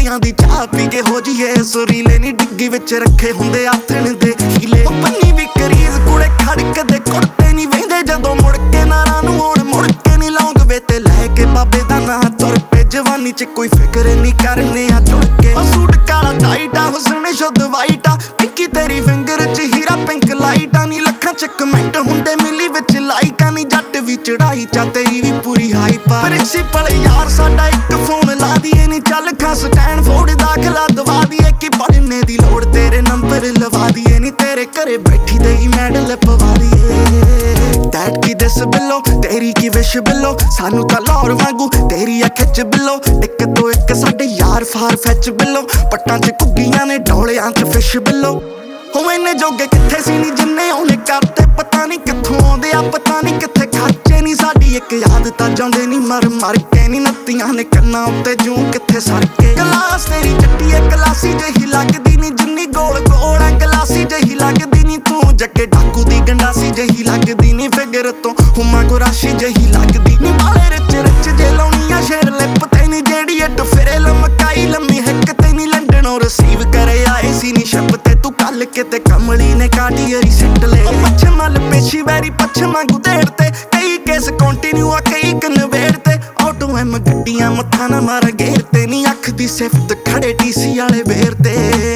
ਕੁੜੀਆਂ ਦੀ ਚਾਹ ਪੀ ਕੇ ਹੋ ਜੀਏ ਸੁਰੀਲੇ ਨੀ ਡਿੱਗੀ ਵਿੱਚ ਰੱਖੇ ਹੁੰਦੇ ਆਥਣ ਦੇ ਹੀਲੇ ਪੰਨੀ ਵੀ ਕਰੀਜ਼ ਕੁੜੇ ਖੜਕਦੇ ਕੁੜਤੇ ਨੀ ਵਹਿੰਦੇ ਜਦੋਂ ਮੁੜ ਕੇ ਨਾਰਾਂ ਨੂੰ ਹੁਣ ਮੁੜ ਕੇ ਨੀ ਲੌਂਗ ਵੇ ਤੇ ਲੈ ਕੇ ਬਾਬੇ ਦਾ ਨਾਂ ਤੁਰ ਪੇ ਜਵਾਨੀ ਚ ਕੋਈ ਫਿਕਰ ਨੀ ਕਰਨੇ ਆ ਜੁੜ ਕੇ ਉਹ ਸੂਟ ਕਾਲਾ ਟਾਈਟਾ ਹੁਸਨ ਸ਼ੁੱਧ ਵਾਈਟਾ ਪਿੱਕੀ ਤੇਰੀ ਫਿੰਗਰ ਚ ਹੀਰਾ ਪਿੰਕ ਲਾਈਟਾਂ ਨੀ ਲੱਖਾਂ ਚ ਕਮੈਂਟ ਹੁੰਦੇ ਮਿਲੀ ਵਿੱਚ ਲਾਈਕਾਂ ਨੀ ਜੱਟ ਵੀ ਚੜਾਈ ਚਾ ਤੇਰੀ ਵੀ ਪੂਰੀ ਹਾਈਪਾ ਪ੍ਰਿੰਸੀਪਲ ਯਾਰ ਸਾਡਾ ਇੱਕ ਫੋਨ ਲਾ ਦੀਏ ਨੀ ਚੱਲ ਖਾ ਸਟੈਨਫੋਰਡ ਦਾਖਲਾ ਦਵਾ ਦੀਏ ਕਿ ਪੜ੍ਹਨੇ ਦੀ ਲੋੜ ਤੇਰੇ ਨੰਬਰ ਲਵਾ ਦੀਏ ਨੀ ਤੇਰੇ ਘਰੇ ਬੈਠੀ ਦੇ ਹੀ ਮੈਡਲ ਪਵਾ ਦੀਏ ਡੈਡ ਕੀ ਦਿਸ ਬਿੱਲੋ ਤੇਰੀ ਕੀ ਵਿਸ਼ ਬਿੱਲੋ ਸਾਨੂੰ ਤਾਂ ਲਾਹੌਰ ਵਾਂਗੂ ਤੇਰੀ ਆ ਖਿੱਚ ਬਿੱਲੋ ਇੱਕ ਤੋਂ ਇੱਕ ਸਾਡੇ ਯਾਰ ਫਾਰ ਫੈਚ ਬਿੱਲੋ ਪੱਟਾਂ ਚ ਘੁੱਗੀਆਂ ਨੇ ਡੋਲਿਆਂ ਚ ਫਿਸ਼ ਬਿੱਲੋ ਹੋ ਇੰਨੇ ਜੋਗੇ ਕਿੱਥੇ ਸੀ ਨੀ ਜਿੰਨੇ ਉਹਨੇ ਕਰਤੇ ਪਤਾ ਨੀ ਕਿੱਥੋਂ ਆਉਂਦੇ ਆ ਪਤਾ ਨੀ ਕਿੱਥੇ ਖਰਚੇ ਨੀ ਸਾਡੀ ਇੱਕ ਯਾਦ ਤਾਂ ਜਾਂਦੇ ਨੀ ਮਰ ਮਰ ਕੇ ਨੀ ਨੱਤੀਆਂ ਨੇ ਕੰਨਾਂ ਉੱਤੇ ਜੂੰ ਕਿੱਥੇ ਸਰ ਕੇ ਗਲਾਸ ਤੇਰੀ ਚੱਟੀ ਐ ਗਲਾਸੀ ਜਿਹੀ ਲੱਗਦੀ ਨੀ ਜਿੰਨੀ ਗੋਲ ਗੋਲ ਐ ਗਲਾਸੀ ਜਿਹੀ ਲੱਗਦੀ ਨੀ ਤੂੰ ਜੱਗੇ ਡਾਕੂ ਦੀ ਗੰਡਾਸੀ ਜਿਹੀ ਲੱਗਦੀ ਨੀ ਫਿਗਰ ਤੋਂ ਹੁਮਾ ਕੋ ਰਾਸ਼ੀ ਜਿਹੀ ਲੱਗਦੀ ਨੀ ਬਾਲੇ ਰਿਚ ਰਿਚ ਜੇ ਲਾਉਣੀਆਂ ਸ਼ੇਰ ਲਿਪ ਤੇ ਨੀ ਜਿਹੜੀ ਅੱਟ ਫਿਰੇ ਲਮਕਾਈ ਲੰਮੀ ਹਿੱਕ ਤੇ ਨੀ ਲੰਡਨੋਂ ਰਿਸੀਵ ਕਰੇ ਆਏ ਸੀ ਨੀ ਸ਼ਬ ਤੇ ਤੂੰ ਕੱਲ ਕਿਤੇ ਕਮਲੀ ਨੇ ਕਾਟੀਅਰੀ ਸਿੱਟ ਲੈ ਪੱਛਮ ਵੱਲ ਪੇਸ਼ੀ ਵੈਰੀ ਪੱਛਮ ਵਾਂਗੂ ਦੇੜ ਤੇ ਕਈ ਕੇਸ ਕੰਟੀਨਿਊ ਆ ਕਈ ਕਨਵੇੜ ਤੇ ਆਟੋ ਐਮ ਗੱਡੀਆਂ ਮੱਥਾ ਨਾ ਮਾਰ ਗੇਰ ਤੇ ਨੀ ਅੱਖ ਦੀ ਸਿਫਤ ਖੜੇ ਟੀਸੀ ਵਾਲੇ ਵੇਰ ਤੇ